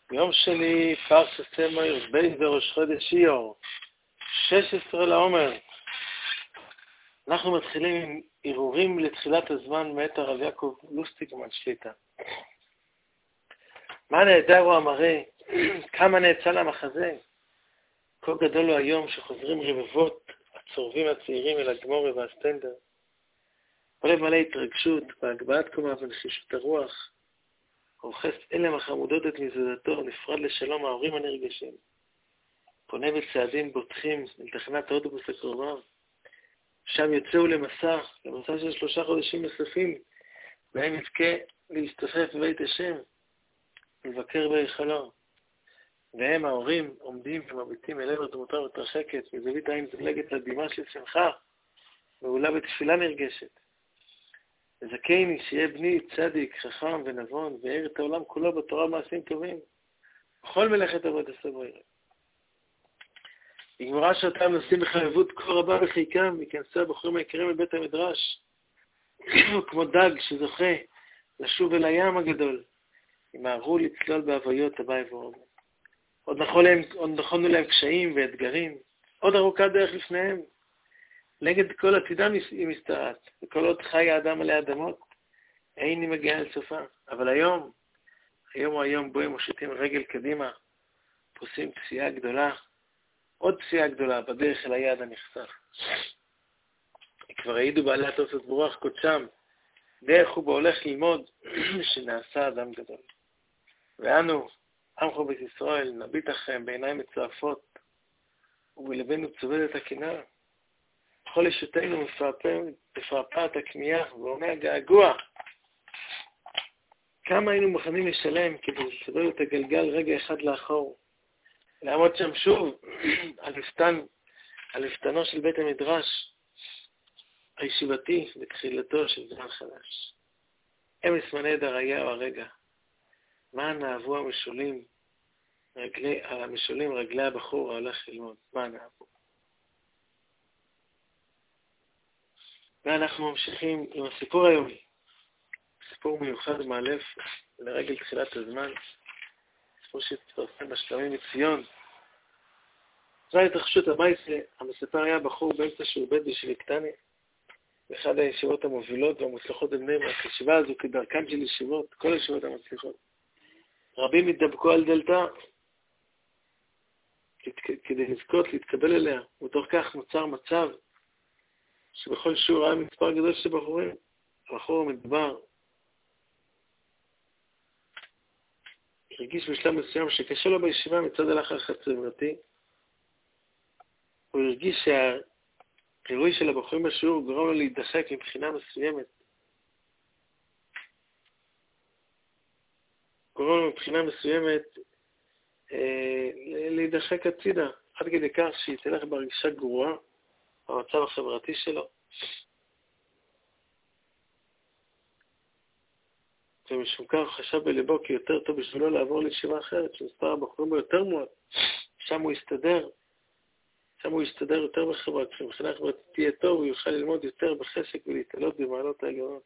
יום שני, פרשת סמויר, בין בראש חודש איור, 16 לעומר. אנחנו מתחילים עם ערעורים לתחילת הזמן מאת הרב יעקב לוסטיגמן שליטה. מה נהדר הוא המראה, כמה נאצל המחזה. כה גדול הוא היום שחוזרים רבבות הצורבים הצעירים אל הגמורה והסטנדר. עולה מלא התרגשות בהגבהת קומה ונחישות הרוח. רוחס אלם החמודות את מזודתו, נפרד לשלום ההורים הנרגשים. פונה בצעדים בוטחים אל תחנת האוטובוס הקרובה. שם יוצאו למסע של 3 חודשים נוספים, בהם יזכה להשתופף בבית השם, לבקר בהיכלו. והם ההורים עומדים ומביטים אל עבר דמותם מתרחקת, מזווית העין זולגת לדמעה של שמחה, מעולה בתפילה נרגשת. וזכני שיהיה בני צדיק, חכם ונבון, ואיר את העולם כולו בתורה מעשים טובים, בכל מלאכת עבודת הסבוירה. בגמרא שאותם נושאים בחביבות כה רבה בחיקם, יכנסו הבחורים היקרים מבית המדרש, כמו דג שזוכה לשוב אל הים הגדול, ימהרו לצלול בהוויות הבא ועומד. עוד נכונו להם קשיים ואתגרים, עוד ארוכה דרך לפניהם. נגד כל עתידם היא מסתרעת, וכל עוד חי האדם עלי אדמות, אין היא מגיעה אל סופה. אבל היום הוא היום בו הם מושיטים רגל קדימה, פוסעים פסיעה גדולה, עוד פסיעה גדולה בדרך אל היעד הנחסך. כבר העידו בעלי התוספות ברוח קודשם, דרך הוא בהולך ללמוד שנעשה אדם גדול. ואנו, עמכו בית ישראל, נביט אחריהם בעיניים מצועפות, ובלבנו צובדת הקנאה. בכל ישותנו מפרפרת הכמיהה ועונה הגעגוע. כמה היינו מוכנים לשלם כדי לסדר את הגלגל רגע אחד לאחור. לעמוד שם שוב על מפתנו של בית המדרש הישיבתי בתחילתו של זמן חדש. אמס מנהדר היה או הרגע. מה נאהבו המשולים רגלי הבחור ההולך ללמוד? מה נאהבו? ואנחנו ממשיכים עם הסיפור היומי. סיפור מיוחד ומאלף לרגל תחילת הזמן. סיפור שהתפרסם בשלמים מציון. זו התרחשות הבית המספר היה בחור באמצע שהוא בית בשביל קטני. באחד הישיבות המובילות והמוצלחות בבני ברק. הישיבה הזו כדרכן של ישיבות, כל הישיבות המצליחות. רבים התדבקו על דלתה כדי לזכות להתקבל אליה. ותוך כך נוצר מצב שבכל שיעור היה מספר גדול של בחורים. הבחור המדבר הרגיש בשלב מסוים שקשה לו בישיבה מצד הלחץ החברתי. הוא הרגיש שהרירוי של הבחורים בשיעור גורם לו להידחק מבחינה מסוימת. גורם לו מבחינה מסוימת להידחק הצידה, עד כדי כך שהיא תלך בהרגישה גרועה במצב החברתי שלו. ומשום כך חשב בלבו כי יותר טוב בשבילו לעבור לישיבה אחרת, שמספר הבחורים בו יותר מועט. שם הוא יסתדר יותר בחברה, כשמבחינה חברתית תהיה טוב, הוא יוכל ללמוד יותר בחסק ולהתעלות במעלות העליונות.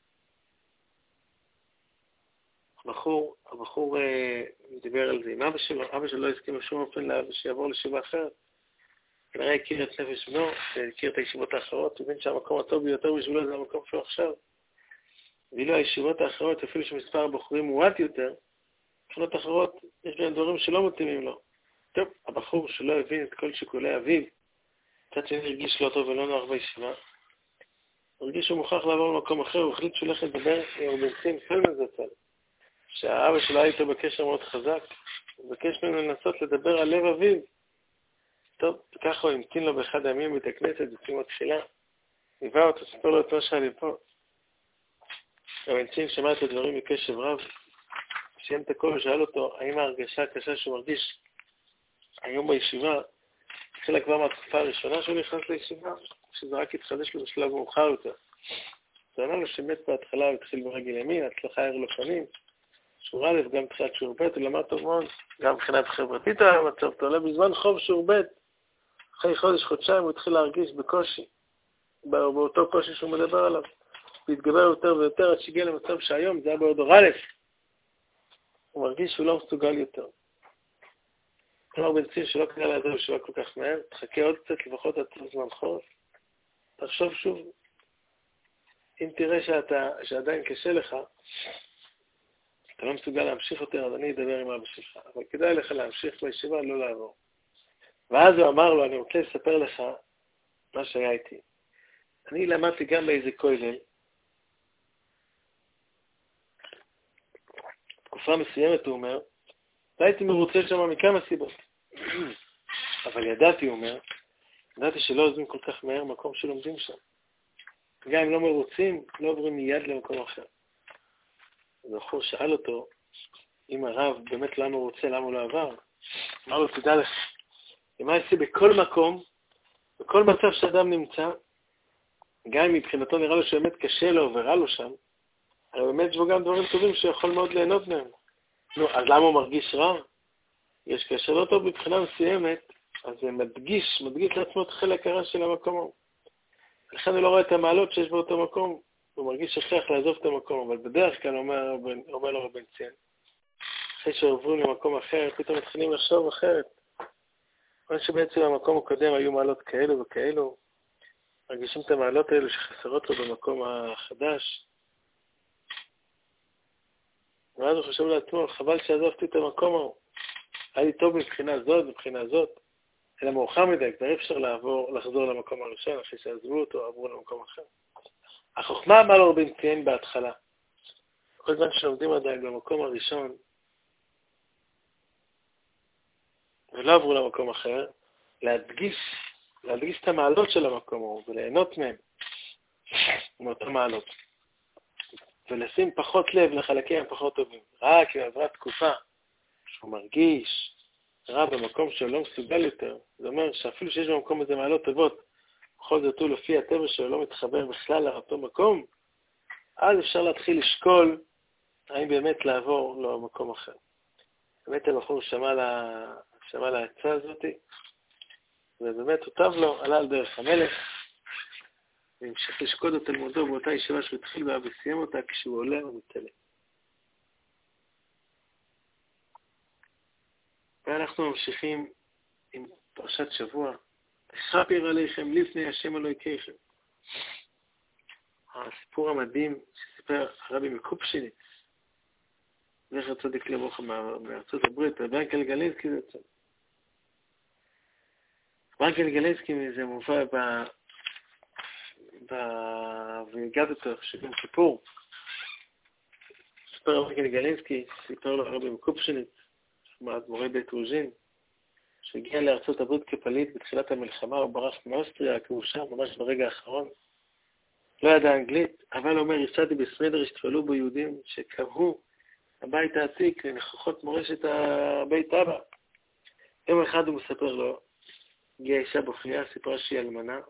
הבחור דיבר על זה עם אבא שלו. אבא שלו לא הסכים בשום אופן שיעבור לישיבה אחרת. כנראה הכיר את נפש בנו, הכיר את הישיבות האחרות, ובין שהמקום הטוב ביותר בשבילו זה המקום שהוא עכשיו. ואילו הישיבות האחרות, אפילו שמספר הבחורים מועט יותר, מבחינות אחרות יש בהם דברים שלא מתאימים לו. טוב, הבחור שלא הבין את כל שיקולי אביו, קצת שהרגיש לא טוב ולא נוח בישיבה, הוא הרגיש שהוא מוכרח לעבור למקום אחר, הוא החליט שהוא הולך לדבר עם בנצין פלמן זצ"ל, שהאבא שלו היה איתו בקשר מאוד חזק, הוא בקש ממנו לנסות לדבר על לב אביו. טוב, וככה הוא המתין לו באחד הימים בית הכנסת בסיום התפילה, ליווה אותו, סיפר לו את מה שהיה לפה. הבנצין שמע את הדברים בקשב רב, סיים את הכל ושאל אותו, האם ההרגשה הקשה שהוא מרגיש היום בישיבה התחילה כבר מהתקופה הראשונה שהוא נכנס לישיבה, שזה רק התחדש לו בשלב מאוחר יותר. זה עונה לו שמת בהתחלה הוא התחיל ברגל ימין, הצלחה ער לו שנים, שיעור א', גם תחילת שיעור ב', הוא למד טוב מאוד, גם מבחינת חברתית היה מצב טוב, בזמן חוב שיעור ב', אחרי חודש-חודשיים הוא התחיל להרגיש בקושי, באותו קושי שהוא מדבר עליו, להתגבר יותר ויותר עד שהגיע למצב שהיום זה היה בעוד אור א', הוא מרגיש שהוא לא מסוגל יותר. כלומר, בנצים שלא כדאי לעזוב שלא כל כך מהר, תחכה עוד קצת, לפחות עד זמן חורף. תחשוב שוב, אם תראה שעדיין קשה לך, אתה לא מסוגל להמשיך יותר, אז אני אדבר עם אבא שלך. אבל כדאי לך להמשיך בישיבה, לא לעבור. ואז הוא אמר לו, אני רוצה לספר לך מה שהיה איתי. אני למדתי גם באיזה כולל, תקופה מסוימת, הוא אומר, והייתי מרוצה שם מכמה סיבות. אבל ידעתי, הוא אומר, ידעתי שלא עוזבים כל כך מהר מקום שלומדים שם. גם אם לא מרוצים, לא עוברים מיד למקום אחר. הבחור שאל אותו, אם הרב באמת למה הוא רוצה, למה הוא לא עבר? אמר לו, תדע לך, אם הייתי בכל מקום, בכל מצב שאדם נמצא, גם אם מבחינתו נראה לו שבאמת קשה לו ורע לו שם, אבל באמת יש בו גם דברים טובים שיכול מאוד ליהנות מהם. נו, אז למה הוא מרגיש רע? יש קשר לא טוב מבחינה מסוימת, אז זה מדגיש לעצמו את חלק הרע של המקום ההוא. לכן הוא לא רואה את המעלות שיש באותו מקום, הוא מרגיש הכרח לעזוב את המקום, אבל בדרך כלל אומר לו רבן ציון, אחרי שעוברים למקום אחר, פתאום מתחילים לחשוב אחרת. כמו שבעצם במקום הקודם היו מעלות כאלו וכאלו, מרגישים את המעלות האלו שחסרות לו במקום החדש. ואז הוא חושב לעצמו, חבל שעזבתי את המקום ההוא. היה לי טוב מבחינה זאת, אלא מאוחר מדי, כבר אפשר לחזור למקום הראשון, אחרי שעזבו אותו, עברו למקום אחר. החוכמה אמר לו רבן ציון בהתחלה. כל זמן שלומדים עדיין במקום הראשון, ולא עברו למקום אחר, להדגיש את המעלות של המקום ההוא, וליהנות מהם, מאותן מעלות. ולשים פחות לב לחלקים הפחות טובים. רק אם עברה תקופה שהוא מרגיש רע במקום שהוא לא מסוגל יותר, זה אומר שאפילו שיש במקום איזה מעלות טובות, בכל זאת הוא לפי הטבע שלו לא מתחבר בכלל לאותו מקום, אז אפשר להתחיל לשקול האם באמת לעבור למקום אחר. באמת הבחור שמע להצעה הזאת, ובאמת הוטב לו, עלה על דרך המלך, והמשיך לשקוד את תלמודו באותה ישיבה שהוא התחיל בה וסיים אותה כשהוא עולה ומתעלה. ואנחנו ממשיכים עם פרשת שבוע, אכפר עליכם לפני השם אלוהיכם. הסיפור המדהים שסיפר הרבי מקופשיניץ, זכר צדיק לברכה מארצות הברית, רבי ינקל גלינסקי זה צד. רבי ינקל גלינסקי זה מובא והגעתו שביום כיפור. סיפר רבי ינקל גלינסקי, סיפר לו הרבי מקופשיניץ, מורה בית רוז'ין, שהגיע לארצות הברית כפליט בתחילת המלחמה, הוא ברח מאוסטריה, הכבושה, ממש ברגע האחרון. לא ידע אנגלית, אבל אומר, יצאתי בסמדר, השתפלו בו יהודים שקבעו הבית העתיק לנכוחות מורשת הבית אבא. יום אחד הוא מספר לו, הגיעה אישה בוכניה, סיפרה שהיא אלמנה,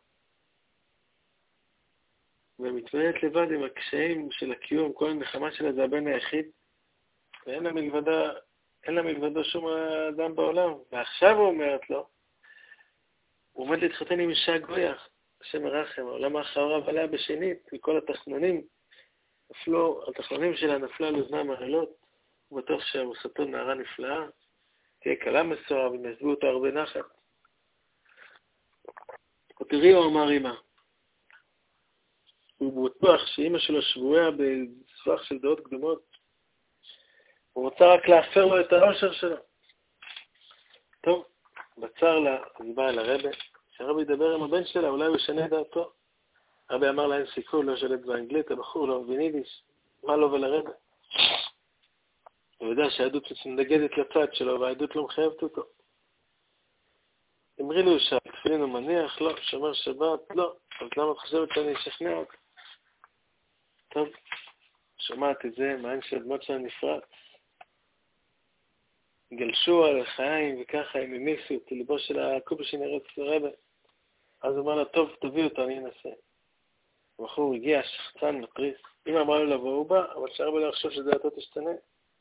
ומתמודדת לבד עם הקשיים של הקיום, כל הנחמה שלה זה הבן היחיד, ואין לה מלבדו שום אדם בעולם. ועכשיו הוא אומרת לו, הוא עומד להתחתן עם אישה גויה, השם מרחם, העולם האחריו עליה בשנית, וכל התחנונים התחנונים שלה נפלה על אוזנם ערלות, הוא בטוח שהמוסתו נערה נפלאה, תהיה קלה מסורה ונעזבו אותה הרבה נחת. ותראי, הוא אמר אמא, הוא בטוח שאמא שלו שבויה בסבך של דעות קדומות, הוא רוצה רק להפר לו את העושר שלו. טוב, בצר לה, אז היא באה לרבי, שהרבי ידבר עם הבן שלה, אולי הוא ישנה את דעתו. הרבי אמר לה, אין סיכוי, לא שלט באנגלית, הבחור לא מבין יידיש, מה לו ולרבי? הוא יודע שהעדות מתנגדת לצד שלו, והעדות לא מחייבת אותו. אמרי לו שהתפילין הוא מניח, לא, שומר שבת, לא, אז למה את חושבת שאני אשכנע אותה? טוב, שומעת את זה, מעין של דמות שלה נפרץ. גלשו על החיים וככה הם המיסו את ליבו של הקופשין ארץ לרבי. אז הוא אמר לה, טוב, תביא אותו, אני אנסה. ובחור הגיע, שחצן, מטריס. אמא אמרה לו לבוא, הוא בא, אבל שהרבי לא יחשוב שדעתו תשתנה.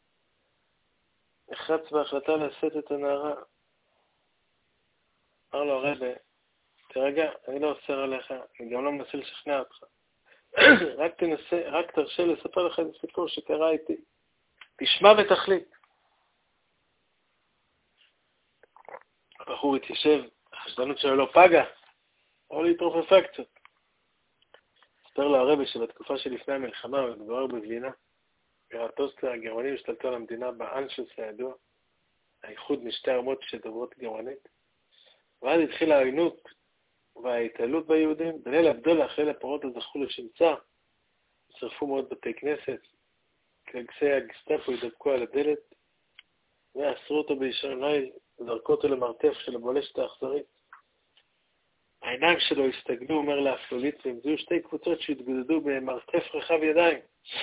נחרץ בהחלטה לשאת את הנערה. אמר לו הרבי, תרגע, אני לא אוסר עליך, אני גם לא מנסה לשכנע אותך. רק תרשה לספר לך את הסיפור שקרה איתי. תשמע ותחליט. הבחור התיישב, החשדנות שלו לא פגה, אבל היא התרופפה קצת. הספר לו הרבי שבתקופה שלפני המלחמה, הוא מדבר בווינה, בירת אוסטריה, הגרמנים השתלטו על המדינה באנשלוס הידוע, האיחוד משתי האומות שדוברות גרמנית, ואז התחילה העוינות וההתעלות ביהודים. בליל הבדולח, אחרי הפרעות הזכו לשמצה, שרפו מאוד בתי כנסת, קלגסי הגסטאפו ידבקו על הדלת, ואסרו אותו באישון ליל, וזרקו אותו למרתף של הבולשת האכזרית. העיניים שלו הסתגלו, אומר לאפלולית, והמזיעו שתי קבוצות שהתגודדו במרתף רחב ידיים.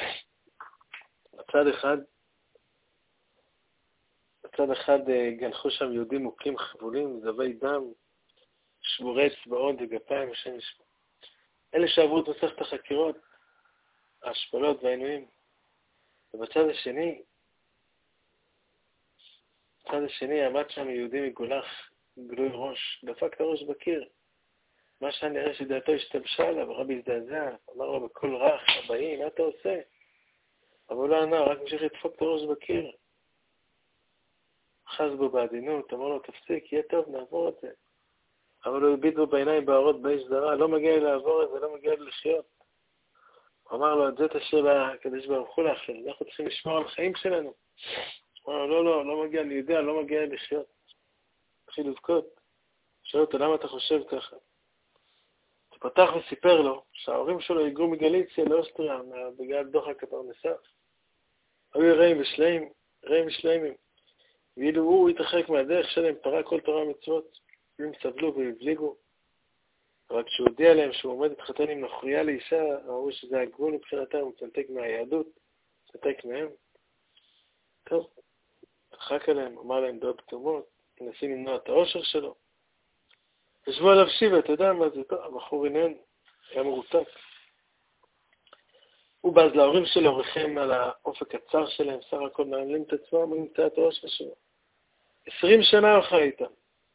בצד אחד גנחו שם יהודים מוכים חבולים, זבי דם, שבורי אצבעות וגפיים, השם ישמור. אלה שעברו את מסכת החקירות, ההשפלות והעינויים. ובצד השני עמד שם יהודי מגולח, גלוי ראש, דפק את הראש בקיר. מה שאני נראה שדעתו השתבשה עליו, הרבי הזדעזע, אמר לו בקול רך, הבאים, מה אתה עושה? אבל הוא לא ענה, רק המשיך לדפוק את הראש בקיר. חז בו בעדינות, אמר לו, תפסיק, יהיה טוב, נעבור את זה. אבל הוא הביט בו בעיניים בערות באש זרה, לא מגיע לי לעבור את זה, לא מגיע לי לחיות. הוא אמר לו, את זה תשאיר לקדוש ברוך הוא לאחר, אנחנו צריכים לשמור על החיים שלנו. הוא אמר לו, לא מגיע לי, יודע, לא מגיע לי לחיות. התחיל לבכות. שאל אותו, למה אתה חושב ככה? הוא פתח וסיפר לו שההורים שלו היגרו מגליציה לאוסטריה, בגלל דוחק הפרנסה. היו רעים ושלמים. ואילו הוא התרחק מהדרך שלהם, פרע כל תורה ומצוות. הם סבלו והבליגו. אבל כשהוא הודיע להם שהוא עומד להתחתן עם נוכריה לאישה, ראו שזה הגבול מבחינתם, הוא צנתק מהיהדות, צנתק מהם. טוב, תרחק עליהם, אמר להם דעות קדומות, מנסים למנוע את האושר שלו. ישבו עליו שיבה, אתה יודע מה זה? טוב, הבחור עינן, היה מרותק. הוא בז להורים שלו, ריחם על האופק הצר שלהם, סך הכל מעלים את עצמם, הוא נמצא את האושר שלו. 20 שנה הוא חי איתם.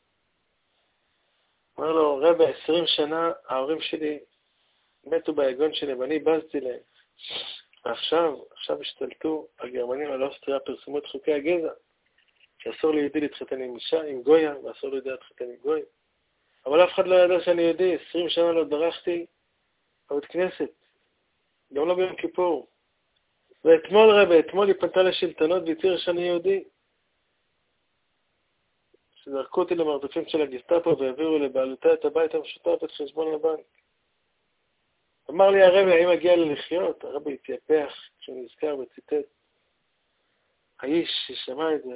אמר לו, רבי, 20 שנה ההורים שלי מתו ביגון שלהם, ואני בזתי להם. ועכשיו השתלטו הגרמנים על אוסטריה, פרסמו את חוקי הגזע, שאסור ליהודי להתחתן עם אישה, עם גויה, ואסור ליהודי להתחתן עם גוי. אבל אף אחד לא ידע שאני יהודי, 20 שנה לא דרכתי בבית כנסת, גם לא ביום כיפור. ואתמול רבי, אתמול היא פנתה לשלטונות והצהירה שאני יהודי. שזרקו אותי למרדפים של הגסטאפו והעבירו לבעלותה את הבית המשותף, את חשבון הבנק. אמר לי הרבי, האם מגיע לי לחיות? הרבי התייפח כשהוא נזכר וציטט. האיש ששמע את זה,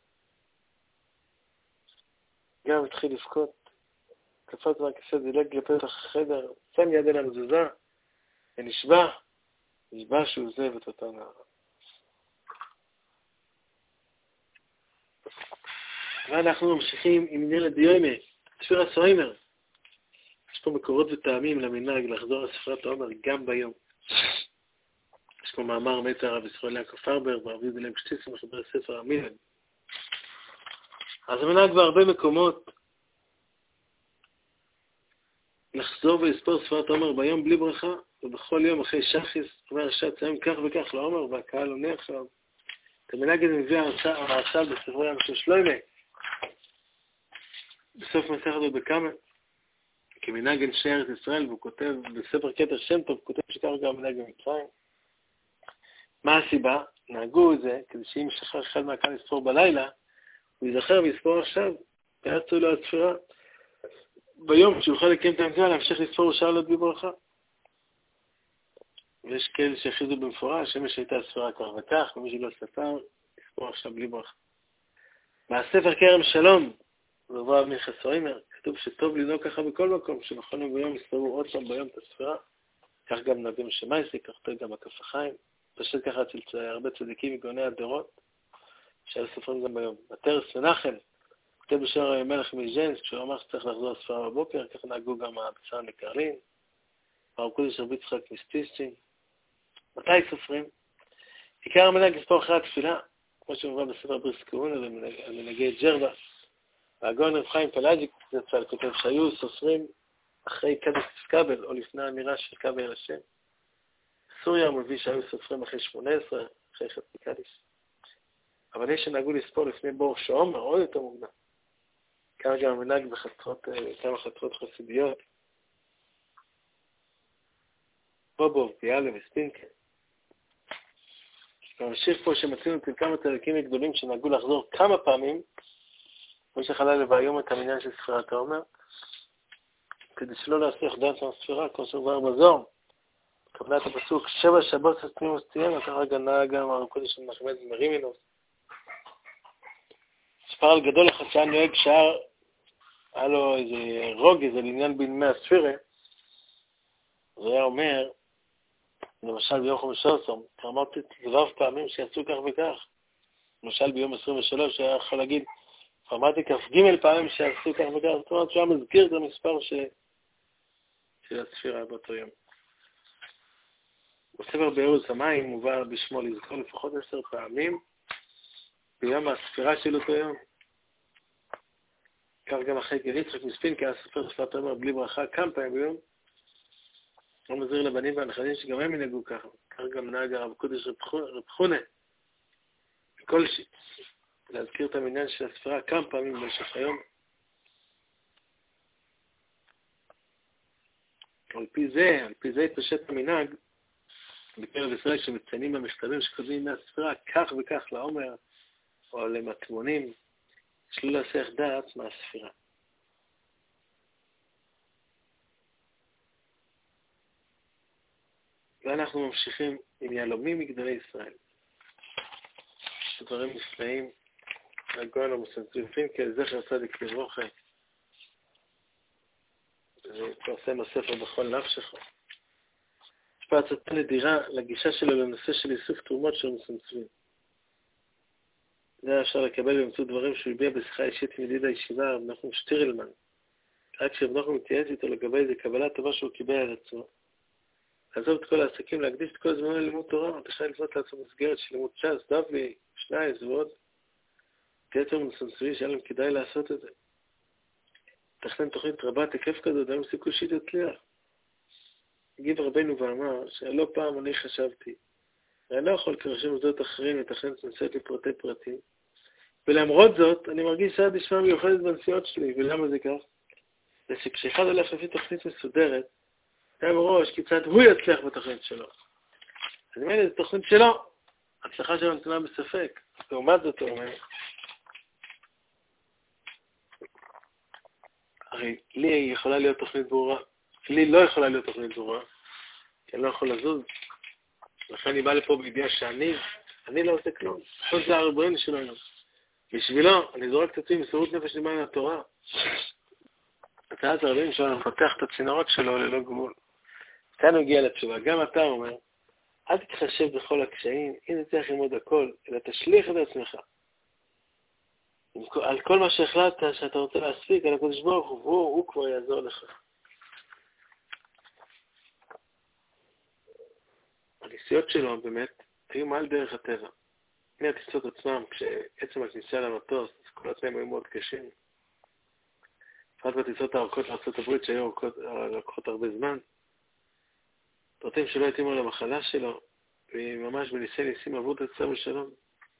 גם התחיל לבכות. קפץ מהכיסא, דילג לפתח החדר, שם יד על המזוזה, ונשבע שהוא עוזב את אותה נערה. ואנחנו ממשיכים עם עניין הדיומא, ספירת סוימר. יש פה מקורות וטעמים למנהג לחזור לספרת העומר גם ביום. יש פה מאמר מאת הרב ישראל יעקב פרבר, והרבי בלם שטיסם מחבר ספר המילן. אז המנהג בהרבה מקומות לחזור ולספור ספרת העומר ביום בלי ברכה, ובכל יום אחרי שחיס, אומר השעת היום כך וכך לעומר, והקהל עונה עכשיו. את המנהג הזה מביא הרצל בספרי ים של שלוימה, בסוף מסכת בקמה, כמנהג אנשי ארץ ישראל, והוא כותב בספר כתר שם טוב, כותב שכך גם מנהג במצרים. מה הסיבה? נהגו את זה, כדי שאם שכח אחד מהקהל לספור בלילה, הוא ייזכר ויספור עכשיו, ויעצו לו הספירה. ביום שיוכל לקיים את המצווה, להמשיך לספור שעה לו בלי ברכה. ויש כאלה שהכריזו במפורש, שמש הייתה ספירה כך וכך, ומי שלא ספר, לספור עכשיו בלי ברכה. מהספר כרם שלום, ובא מלכת סוימר, כתוב שטוב לנהוג ככה בכל מקום, שבכל יום ביום יספרו עוד פעם ביום את הספירה. כך גם נביא משמייסי, כך גם הכף החיים. פשוט ככה אצל הרבה צדיקים מגאוני הדורות, שהיו סופרים גם ביום. בתרס מנחם, כותב בשער מלך מז'נס, כשהוא אמר שצריך לחזור לספירה בבוקר, כך נהגו גם הבצר מקרלין, הרב קודש רבי יצחק מסטיסטין. מתי סופרים? עיקר המנהג לספור אחרי התפילה, כמו שמובא בספר בריס כהונה ומנהגי ג'רבה. והגאון רב חיים פלאג'יק זצ"ל כותב שהיו סופרים אחרי קדש קבל, או לפני האמירה של קבל אל השם. סוריה מביא שהיו סופרים אחרי 18, אחרי חצי קדיש. אבל יש שנהגו לספור לפני בור שעומר, עוד יותר מוקדם. כרגע המנהג כמה חצרות חסידיות. בובוב, ביאלה וספינקה. נמשיך פה שמצאנו אצל כמה צדיקים גדולים שנהגו לחזור כמה פעמים, כמו שחלה לבעיום את המניין של ספירת העומר, כדי שלא להסיח דעת מהספירה, כמו שכבר בזור. כוונת הפסוק, 7 שבות סתמים וסתיים, ככה גנה גם הרוקודי של נחמד מרימינוס. ספרל גדול אחד שהיה נוהג שער, היה לו איזה רוג, איזה לעניין בימי הספירה, אז הוא היה אומר, למשל ביום 15, אמרתי זבב פעמים שיעשו כך וכך. למשל ביום 23 היה יכול להגיד, אמרתי כ"ג פעמים שיעשו כך וכך. זאת אומרת שהוא היה מזכיר את המספר של הספירה באותו יום. בספר באור המים מובא בשמו לזכור לפחות 10 פעמים ביום הספירה של אותו יום. כך גם אחרי יצחק מספינקה, היה סופר ספירת העומר בלי ברכה כמה פעמים ביום. הוא מזהיר לבנים והנכדים שגם הם ינהגו ככה. כך גם נהג הרב קודש רב חונה. בכל להזכיר את המניין של הספירה כמה פעמים במשך היום. על פי זה התפשט המנהג בקרב ישראל שמציינים במכתבים שכותבים מהספירה כך וכך לעומר או למטמונים, שלא להסיח דעת מהספירה. ואנחנו ממשיכים עם יהלומים מגדולי ישראל. דברים נפלאים, הגאון המוסנצריפים כזכר צדיק לברכה. ופרסם הספר בכל נפשך. יש פה הצעה נדירה לגישה שלו לנושא של איסוף תרומות של מוסנצרים. זה אפשר לקבל באמצעות דברים שהוא הביע בשיחה אישית עם ידיד הישיבה, רב נחום שטירלמן. רק כשרב נחום מתייעץ איתו לגבי איזה קבלה טובה שהוא קיבל על עצמו. לעזוב את כל העסקים, להקדיש את כל הזמן ללימוד תורה, בכלל לבנות לעצמו מסגרת של לימוד ש"ס, דבלי, שנייס ועוד. תייצר מוסנצרי שהיה להם כדאי לעשות את זה. תכנן תוכנית רבת היקף כזאת, היה סיכוי שהיא תצליח. הגיב רבנו ואמר שלא פעם אני חשבתי, אני לא יכול כראשי מוסדות אחרים לתכנן סנסיות לפרטי פרטים, ולמרות זאת אני מרגיש שעד נשמע מיוחדת בנסיעות שלי, ולמה זה כך? זה שכשאחד הולך לפי תוכנית מסודרת, היה בראש כיצד הוא יצליח בתוכנית שלו. אז אם אין איזו תוכנית שלו, הצלחה שלו נתונה בספק. לעומת זאת הוא אומר, הרי לי יכולה להיות תוכנית ברורה, לי לא יכולה להיות תוכנית ברורה, כי אני לא יכול לזוז. לכן אני בא לפה בידיעה שאני לא עושה כלום. פשוט זה הרבוין שלנו. בשבילו, אני זורק את עצמי מסירות נפש למען התורה. הצעת הרבים שלנו מפתח את הצינורות שלו ללא גבול. כאן הוא הגיע לתשובה. גם אתה אומר, אל תתחשב בכל הקשיים, אם תצליח ללמוד הכל, אלא תשליך את עצמך. על כל מה שהחלטת שאתה רוצה להספיק, על הקדוש ברוך הוא כבר יעזור לך. הניסיות שלו באמת היו מעל דרך הטבע. הנה הטיסות עצמם, כשעצם הכניסה למטוס, כל עצמם היו מאוד קשים. בפרט בטיסות הארוכות לארצות הברית שהיו לקחות הרבה זמן. פרטים שלא התאימו למחלה שלו, וממש ניסים עברו את עצמם בשלום.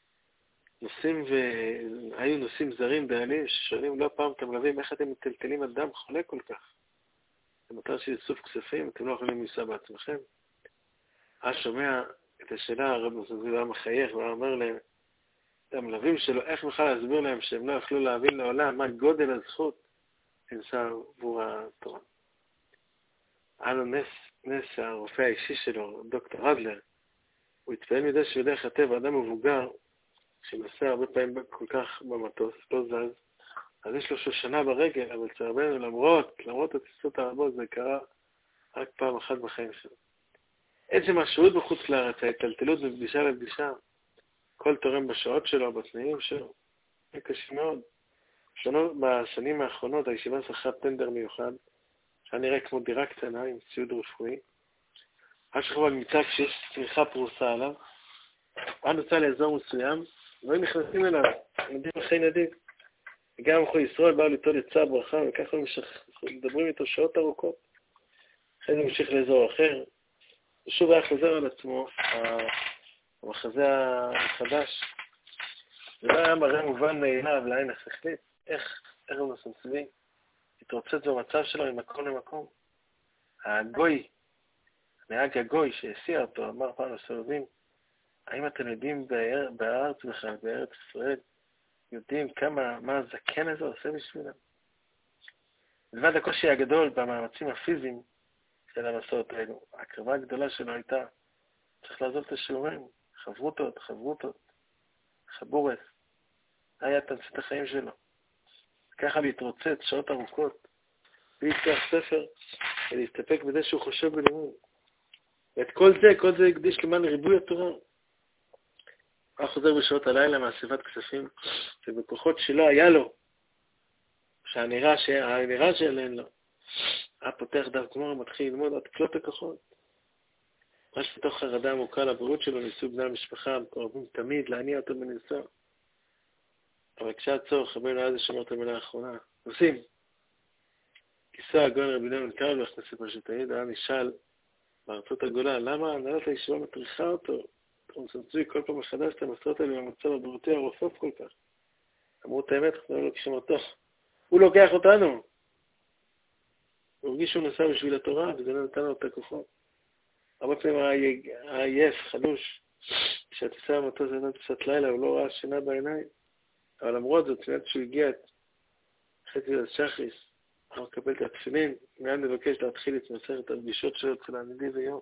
היו נוסעים זרים דיינים ששואלים לא פעם אתם מלווים איך אתם מטלטלים אדם חולה כל כך. במטרה של איסוף כספים, אתם לא יכולים לנסוע בעצמכם. שומע את השאלה, הרב מסוים היה מחייך ואומר להם, המלווים שלו, איך בכלל להסביר להם שהם לא יכלו להבין לעולם מה גודל הזכות לנסוע עבור התורה. היה לו נס הרופא האישי שלו, דוקטור אדלר, הוא התפעל מזה שבדרך הטבע, אדם מבוגר, שנוסע הרבה פעמים כל כך במטוס, לא זז, אז יש לו שושנה ברגל, אבל צרבנו, למרות הטיסות הרבות, זה קרה רק פעם אחת בחיים שלו. עצם השהות בחוץ לארץ, ההתלטלות מפגישה לפגישה, כל תורם בשעות שלו, בתנאים שלו, זה קשה מאוד. בשנים האחרונות, הישיבה שכרה טנדר מיוחד, שהיה נראה כמו דירה קטנה עם ציוד רפואי. השכבה נמצא כשיש צמיחה פרוסה עליו, היה נוצא לאזור מסוים, והיו נכנסים אליו, נדיב אחרי נדיב. וגם אחרי ישראל באו ליטול עצה ברכה, וככה מדברים איתו שעות ארוכות. אחרי זה המשיך לאזור אחר, ושוב היה חוזר על עצמו, המחזה החדש. זה לא היה מראה מובן מאליו לעין השכלית, איך ערב נוסן צבי, התרוצץ במצב שלו ממקום למקום. הגוי, הנהג הגוי שהסיע אותו, אמר פעם לסובבים, האם אתם יודעים בארץ בכלל, בארץ ישראל, יודעים מה הזקן הזה עושה בשבילם? לבד הקושי הגדול במאמצים הפיזיים של המסעות האלו, ההקרבה הגדולה שלו הייתה, צריך לעזוב את השיעורים, חברותות, חבורס, היה תמצית החיים שלו. ככה להתרוצץ שעות ארוכות, להפתח ספר, ולהסתפק בזה שהוא חושב בלימוד. ואת כל זה הקדיש למען ריבוי התורה. הוא חוזר בשעות הלילה מאספת כספים, שבכוחות שלא היה לו, שהנראה שאין לו. פותח דף גמרא, מתחיל ללמוד עד כלות הכוחות. ממש בתוך חרדה עמוקה לבריאות שלו, ניסו בני המשפחה, מקורבים תמיד להניע אותו בניסוע. אבל כשהצורך, רבינו אז שמר את המילה האחרונה. עושים. כיסא הגאון רבי נאמן קרל והכנסת פרשת העיד, היה נשאל בארצות הגולה, למה הנהלת הישיבה מטריחה אותו? נוסן צבי כל פעם מחדש את המסעות האלה במצב הבריאותי הרופף כל כך. אמרו את האמת, אנחנו לא לוקחים אותו. הוא לוקח אותנו. הוא הרגיש שהוא נסע בשביל התורה, וזה לא נתן לו את הכוחות. הרבה פעמים היה עייף, חלוש. כשהטיסה במטוס הייתה טיסת לילה, הוא לא ראה שינה בעיניים. אבל למרות זאת, מיד שהוא הגיע חצי לשחריס, הוא מקבל את התפילין, מיד מבקש להתחיל להתמסר את הפגישות שלו אצל הענידי ויום.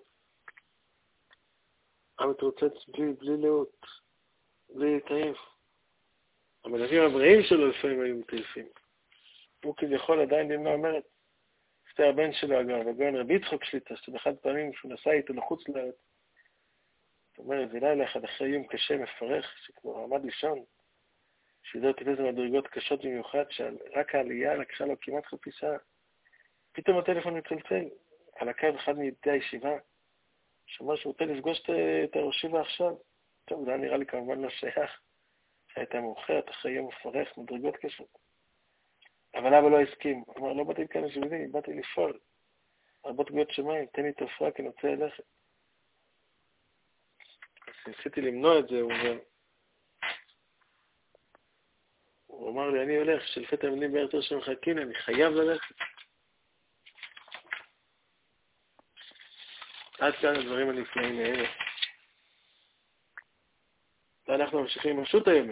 מתרוצץ בלי לאות, בלי להתעייף. המלווים הבריאים שלו לפעמים היו מטריפים. הוא כביכול עדיין במנה אומרת, לפני הבן שלו אגב, הגאון רבי יצחק שליט"א, שבאחד פעמים שהוא נסע איתו לחוץ לארץ, זאת אומרת, זה לילה אחד אחרי יום קשה מפרך, שכבר עמד לישון, שידעתי איזה מדרגות קשות במיוחד, שרק העלייה לקחה לו כמעט חצי שעה. פתאום הטלפון מצלצל, על הקו אחד מידי הישיבה, שאומר שהוא רוצה לפגוש את הראשיבה עכשיו. טוב, זה נראה לי כמובן לא שייך, שהייתה מאוחרת אחרי יום מפרך, מדרגות קשות. אבל אבא לא הסכים, הוא אמר, לא באתי לכאן לשבילי, באתי לפעול. הרבות גאות שמיים, תן לי תופעה, כי אני רוצה ללכת. אז ניסיתי למנוע את זה, הוא אמר לי, אני הולך, שלפי תלמידים בארץ ראשון מחכים, אני חייב ללכת. עד כאן הדברים הנפלאים האלה. ואנחנו ממשיכים עם השו"ת היומי.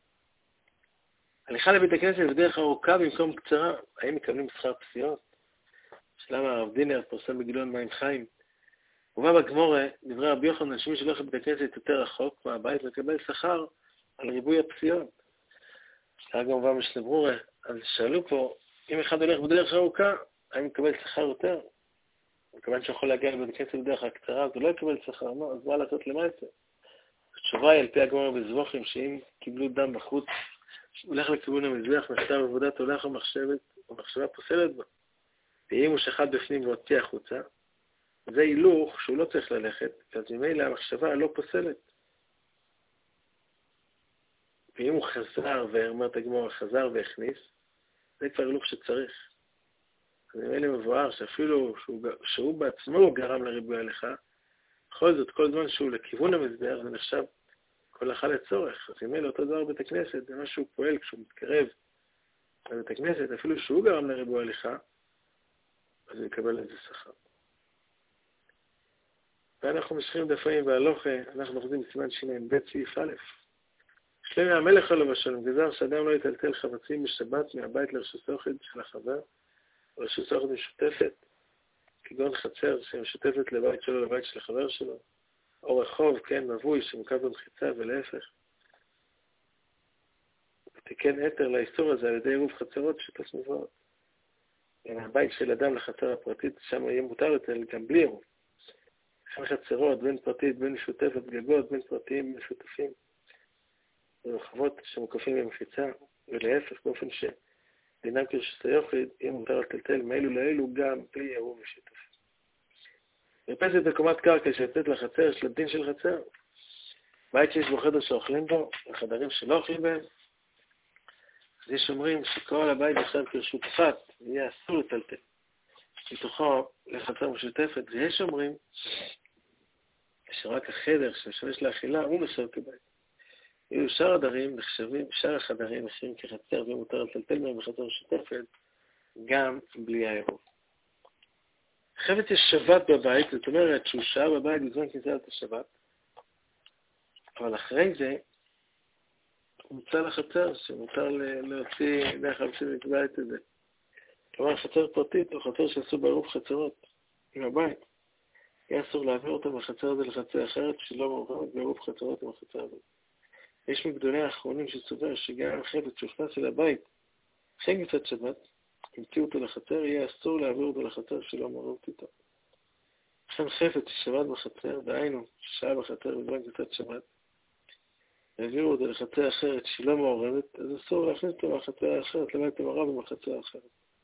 הליכה לבית הכנסת בדרך ארוכה במקום קצרה, האם מקבלים שכר פסיעות? שלמה הרב דינר פורסם בגילון מים חיים. ובא בגמורה, דברי רבי יוחנן, שמי שהולך לבית הכנסת יותר רחוק מהבית לקבל שכר על ריבוי הפסיעות. היה גם בא משלברורה, אז שאלו פה, אם אחד הולך בדרך ארוכה, האם מקבל שכר יותר? מכיוון שיכול להגיע לבית הכנסת בדרך הקצרה, אז הוא לא יקבל שכר, לא, אז מה לעשות למעשה? התשובה היא על פי הגמרא בזבוחים, שאם קיבלו דם בחוץ, הולך לכיוון המזבח, נכתב עבודת הולך ומחשבה פוסלת בה. ואם הוא שחט בפנים והוציא החוצה, זה הילוך שהוא לא צריך ללכת, אז ממילא המחשבה לא פוסלת. ואם הוא חזר, ואומרת הגמרא, חזר והכניס, זה כבר הילוך שצריך. אז ממילא מבואר שאפילו שהוא בעצמו גרם לריבוי ההליכה, בכל זאת, כל זמן שהוא לכיוון המזבח, זה נחשב כל הלכה לצורך. אז ממילא אותו דבר בית הכנסת, זה מה שהוא פועל כשהוא מתקרב לבית הכנסת, אפילו שהוא גרם לריבוי ההליכה, אז הוא יקבל איזה שכר. ואנחנו משכים דפים בהלוכה, אנחנו עובדים בסימן שיניים ב' סעיף א'. שלמי המלך עליו השלום, גזר שאדם לא יטלטל חבצים בשבת מהבית לרשות אוכל של החבר, או רשות אוכל משותפת, כגון חצר שמשותפת לבית שלו לבית של החבר שלו, או רחוב, כן, מבוי שמוקף במחיצה ולהפך. ותיקן יתר לאיסור הזה על ידי עירוב חצרות שתס מבואות. הבית של אדם לחצר הפרטית, שם יהיה מותר לטל גם בלי עירוב. לכן חצרות בין פרטית, בין משותפת, גגות, בין פרטיים, בין משותפים. ורחבות שמוקפים במחיצה, ולהפך באופן שדינם כרשות היוחיד, יהיה מותר לטלטל מאלו לאלו גם בלי עירוב ושיתוף. מרפסת בקומת קרקע שיוצאת לחצר, יש לדין של חצר. בית שיש בו חדר שאוכלים בו, וחדרים שלא אוכלים בהם. אז יש אומרים שכל הבית עכשיו כרשות אחת, יהיה אסור לטלטל. מתוכו לחצר משותפת, ויש אומרים שרק החדר שמשמש לאכילה הוא נחשב כבית. אילו שאר הדרים נחשבים, שאר החדרים נחשבים כחצר ומותר לטלטל מהם בחצר משותפת, גם בלי העירוב. חפץ יש שבת בבית, זאת אומרת שהוא שעה בבית בזמן כניסת השבת, אבל אחרי זה מוצא לחצר שמותר להוציא דרך חפצים מבית את זה. כלומר, חצר פרטית או חצר שעשו בעירוב חצרות עם הבית, יהיה אסור להעביר אותם מהחצר הזה לחצר אחרת שלא מעורבת בעירוב חצרות עם החצר הזה. יש מגדולי האחרונים שסובר שגם חפץ שהוכנס אל הבית אחרי כניסת שבת, המציאו אותו לחצר, יהיה אסור להעביר אותו לחצר שלא מעורבת איתו. לכן חפץ ששבת בחצר, דהיינו ששעה בחצר בזמן כניסת שבת, העבירו אותו לחצר אחרת שלא מעורבת, אז אסור להכניס אותו מהחצר האחרת לבית המעורב במחצר האחרת.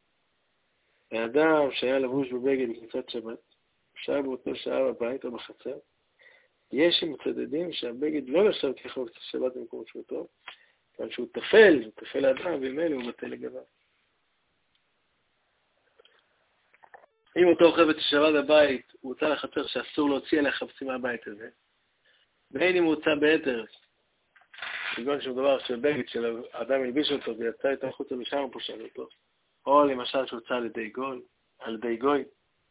האדם שהיה לבוש בבגד בכניסת שבת, שעה באותו שעה בבית או בחצר, יש מצדדים שהבגד לא נחשב כחפץ שבת במקום שבתו, כיוון שהוא תפל האדם, וממילא הוא בטל לגביו. אם אותו חפץ ששבת בבית הוא הוצא לחצר שאסור להוציא עליה חפצים מהבית הזה, בין אם הוא הוצא ביתר, כגון שהוא דבר שבגד של האדם הלביש אותו ויצא איתו החוצה ושם הוא פושט אותו, או למשל שהוצא על ידי גוי,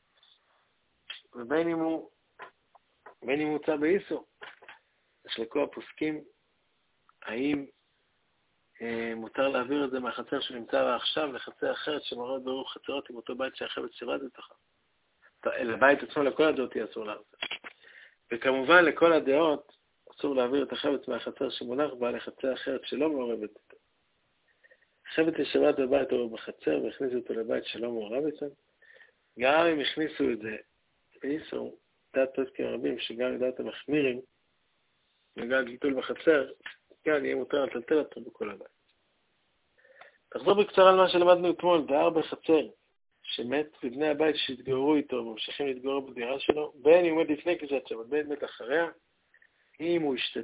ובין אם הוא הוצא באיסור. ישלקו הפוסקים האם מותר להעביר את זה מהחצר שנמצא עכשיו לחצר אחרת שמעורבת בעירוב חצרות עם אותו בית שהחפץ שבת בתוכה. לבית עצמו לכל הדעות יהיה אסור להעביר. וכמובן לכל הדעות אסור להעביר את החפץ מהחצר שמונח בה לחצר אחרת שלא מעורבת איתו. חפץ ששבת בבית או בחצר והכניסו אותו לבית שלא מעורב איתו, גם אם הכניסו את זה באיסור, דעת פוסקים רבים שגם לדעת המחמירים וגם גיטול בחצר, כאן יהיה מותר לטלטל אותו בכל הבית. תחזור בקצרה על מה שלמדנו אתמול, דייר בחצר שמת ובני הבית שהתגוררו איתו וממשיכים להתגורר בדירה שלו, בין אם הוא מת לפני כניסת שבת, בין מת אחריה, אם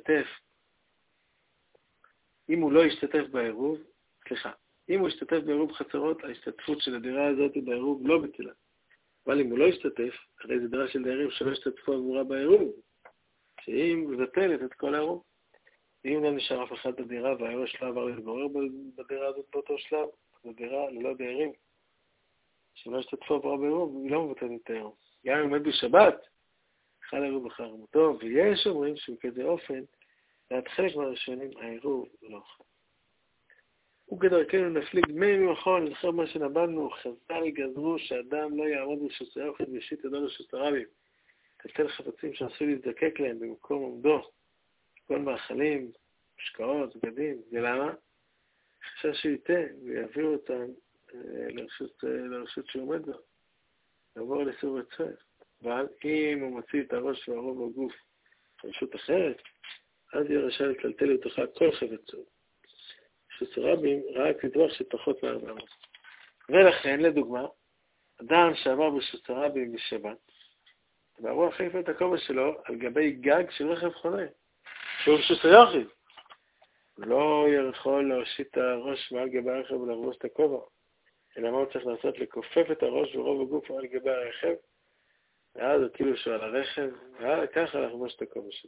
הוא לא השתתף בעירוב, אם הוא השתתף בעירוב חצרות, ההשתתפות של הדירה הזאת בעירוב לא בטלה. אבל אם הוא לא השתתף, הרי זו דירה של דיירים שלא השתתפו עבורה בעירוב, שהיא מבטלת את כל העירוב. אם לא נשאר אף אחד בדירה והיורש לא עבר להתגורר בדירה הזאת באותו שלב, זו דירה ללא דיירים שלא השתתפו עבורה בעירוב, היא לא מבטלת את העירוב. גם אם הוא מת בשבת, חל העירוב אחר מותו, ויש אומרים שבכזה אופן, ועד חלק מהראשונים העירוב לא חל. וכדרכנו נפליג דמי ממחול, אחר מה שנבדנו, חז"ל גזרו שאדם לא יעמוד בשוסי אוכל וישית ידו לשוסי רבים, תטל חפצים שעשוי להזדקק להם במקום עומדו, כל מאכלים, משקאות, בגדים, ולמה? חשש שיתה ויעביר אותם לרשות שעומד בה, לעבור לסור רצועת. אבל אם הוא מוציא את הראש והרוב בגוף לרשות אחרת, אז יהיה רשאי לטלטל לתוכה כל חפצות. שוסי רבים רק לטווח שפחות מ-400. ולכן, לדוגמה, אדם שעבר בשוסי רבים בשבת, והרוח חיפה את הכובע שלו על גבי גג של רכב חונה, שהוא שוסי יחיד. לא יכול להושיט את הראש מעל גבי הרכב ולרבוש את הכובע, אלא מה הוא צריך לעשות? לכופף את הראש ורוב הגוף על גבי הרכב, ואז הטילו שהוא על הרכב, וככה לרבוש את הכובע שלו.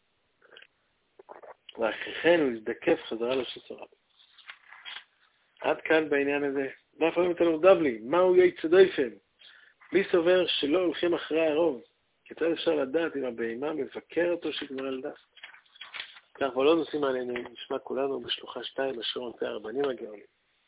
ואחרי כן הוא יזדקף חזרה לשוסי רבים. עד כאן בעניין הזה. דף היום תלמוד דבלי, מהו יצא דויפן? מי סובר שלא הולכים אחרי הרוב? כיצד אפשר לדעת אם הבהמה מבקר אותו שגמר על דף? כך ולא נושאים עלינו, נשמע כולנו בשלוחה 2 אשר עונתי הרבנים הגאונים.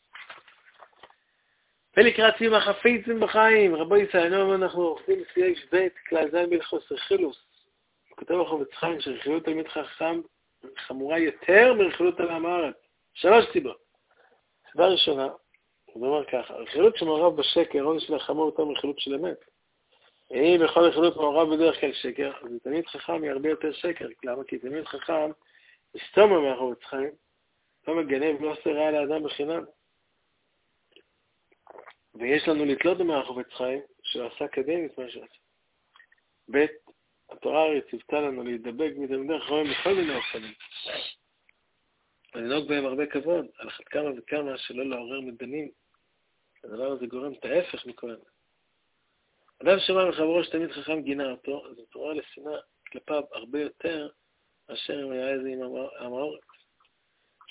ולקראת סיום החפיצים בחיים, רבו ישראל, אנחנו עושים סייג בית, כלל זין בלחוס רכילוס. הוא כותב החפץ חיים שרכילות תלמיד חכם חמורה יותר מרכילות על עם הארץ. 3 סיבות. סיבה ראשונה, הוא אומר ככה, רכילות שמעורב בשקר, עונש של החמור יותר מרכילות של אמת. אם בכל רכילות מעורב בדרך כלל שקר, אז תלמיד חכם היא הרבה יותר שקר. למה? כי תלמיד חכם מסתום מהחפץ חיים, לא מגנב, לא עושה רע לאדם בחינם. ויש לנו לתלות מהחפץ חיים, שהוא עשה כדין את מה שעשה. ב' התורה הרי ציוותה לנו להידבק מתלמידי חכמים בכל מיני אופנים. ולנהוג בהם הרבה כבוד, על אחת כמה וכמה שלא לעורר מדנים. הדבר הזה גורם את ההפך מכל אדם. אדם שמע מחברו שתלמיד חכם גינה אותו, אז התורה לשנאה כלפיו הרבה יותר מאשר אם היה איזה עם האורץ.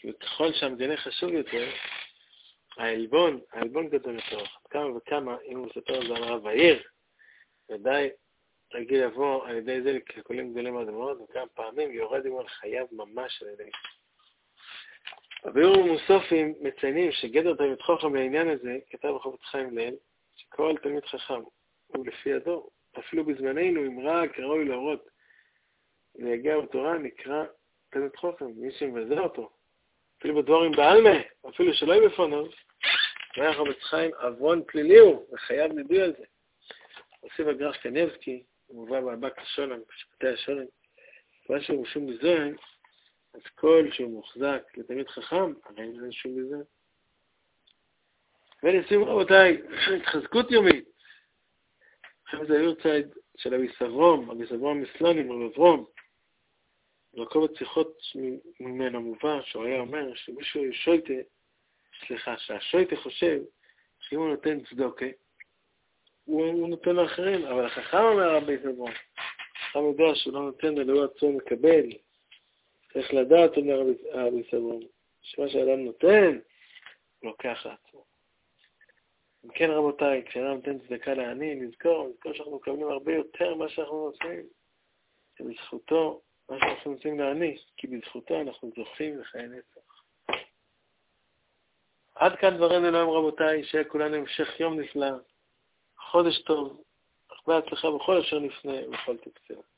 וככל שהמדינה חשוב יותר, העלבון גדול יותר. כמה וכמה, אם הוא מספר על זה על רב העיר, ודאי רגיל לבוא על ידי זה לקלקולים גדולים מאוד מאוד, וכמה פעמים יורד עם על חייו ממש על ידי. הביאור המוסופים מציינים שגדר תלמיד חכם לעניין הזה, כתב בחפץ חיים ליל, שכל תלמיד חכם הוא לפי הדור. אפילו בזמננו, אם רק ראוי להורות להגיע בתורה, נקרא תלמיד חכם, מי שמבזה אותו. אפילו בדבורים בעלמה, אפילו שלא יהיה בפניו, היה חפץ חיים עוון פלילי הוא, וחייב נידוי על זה. הוסיף הגר"ש קניבסקי, הוא מובא באבק השולם, בשפטי השולם, משהו הוא שום בזוהן, אז כל שהוא מוחזק לתלמיד חכם, הרי אין שום בזוהן. ולסיום רבותיי, התחזקות יומית. אחרי זה היורצייד של אבי סברום המסלונים, רב אברום, ועקוב השיחות ממנו מובא, שהוא היה אומר שמישהו שהשויטה חושב שאם הוא נותן צדוקה, הוא נותן לאחרים, אבל החכם אומר רבי סברום, החכם יודע שהוא לא נותן אלוהו עצמו מקבל, צריך לדעת, אומר רבי סברום, שמה שאדם נותן, הוא לוקח לעצמו. אם כן רבותיי, כשאדם נותן צדקה לעני, נזכור שאנחנו מקבלים הרבה יותר מה שאנחנו עושים, שבזכותו, מה שאנחנו עושים לעני, כי בזכותו אנחנו זוכים לחיי נצח. עד כאן דברנו היום רבותיי, שיהיה כולנו המשך יום נפלא, חודש טוב, הרבה הצלחה בכל אשר נפנה ובכל תקצה.